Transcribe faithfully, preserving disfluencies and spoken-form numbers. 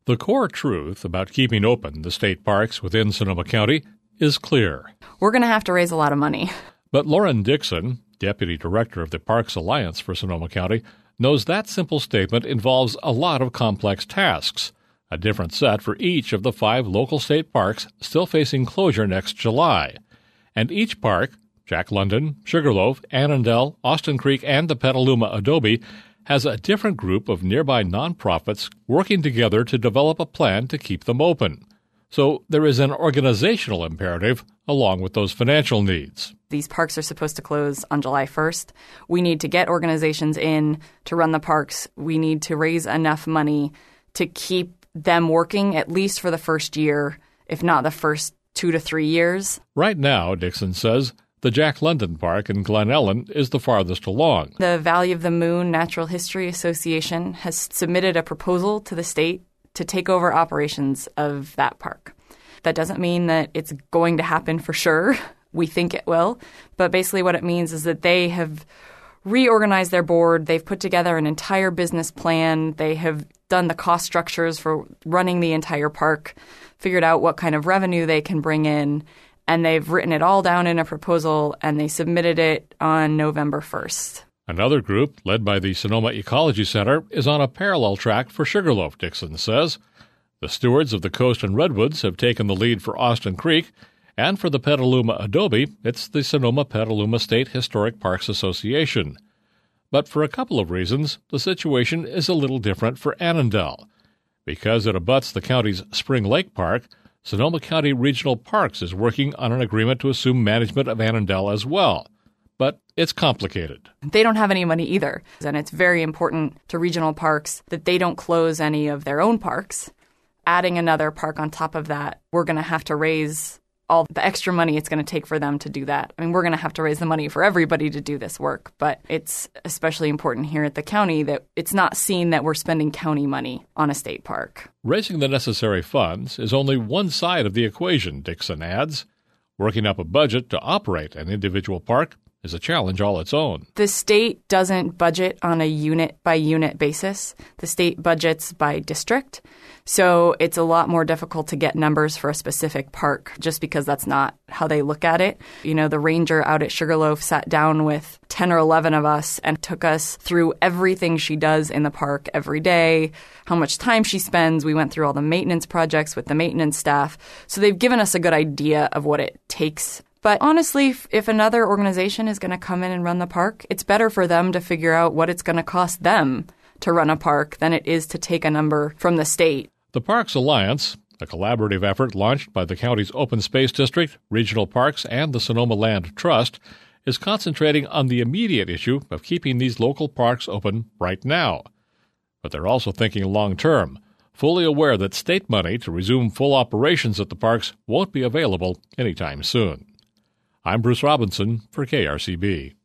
The core truth about keeping open the state parks within Sonoma County is clear. We're going to have to raise a lot of money. But Lauren Dixon, Deputy Director of the Parks Alliance for Sonoma County, knows that simple statement involves a lot of complex tasks, a different set for each of the five local state parks still facing closure next July. And each park, Jack London, Sugarloaf, Annandale, Austin Creek, and the Petaluma Adobe, has a different group of nearby nonprofits working together to develop a plan to keep them open. So there is an organizational imperative along with those financial needs. These parks are supposed to close on July first. We need to get organizations in to run the parks. We need to raise enough money to keep them working at least for the first year, if not the first two to three years. Right now, Dixon says, the Jack London Park in Glen Ellen is the farthest along. The Valley of the Moon Natural History Association has submitted a proposal to the state to take over operations of that park. That doesn't mean that it's going to happen for sure. We think it will. But basically what it means is that they have reorganized their board. They've put together an entire business plan. They have done the cost structures for running the entire park, figured out what kind of revenue they can bring in, and they've written it all down in a proposal, and they submitted it on November first. Another group, led by the Sonoma Ecology Center, is on a parallel track for Sugarloaf, Dixon says. The stewards of the Coast and Redwoods have taken the lead for Austin Creek, and for the Petaluma Adobe, it's the Sonoma Petaluma State Historic Parks Association. But for a couple of reasons, the situation is a little different for Annandale. Because it abuts the county's Spring Lake Park, Sonoma County Regional Parks is working on an agreement to assume management of Annandale as well. But it's complicated. They don't have any money either, and it's very important to regional parks that they don't close any of their own parks. Adding another park on top of that, we're going to have to raise all the extra money it's going to take for them to do that. I mean, we're going to have to raise the money for everybody to do this work, but it's especially important here at the county that it's not seen that we're spending county money on a state park. Raising the necessary funds is only one side of the equation, Dixon adds. Working up a budget to operate an individual park is a challenge all its own. The state doesn't budget on a unit-by-unit basis. The state budgets by district. So it's a lot more difficult to get numbers for a specific park just because that's not how they look at it. You know, the ranger out at Sugarloaf sat down with ten or eleven of us and took us through everything she does in the park every day, how much time she spends. We went through all the maintenance projects with the maintenance staff. So they've given us a good idea of what it takes. But honestly, if another organization is going to come in and run the park, it's better for them to figure out what it's going to cost them to run a park than it is to take a number from the state. The Parks Alliance, a collaborative effort launched by the county's Open Space District, Regional Parks, and the Sonoma Land Trust, is concentrating on the immediate issue of keeping these local parks open right now. But they're also thinking long-term, fully aware that state money to resume full operations at the parks won't be available anytime soon. I'm Bruce Robinson for K R C B.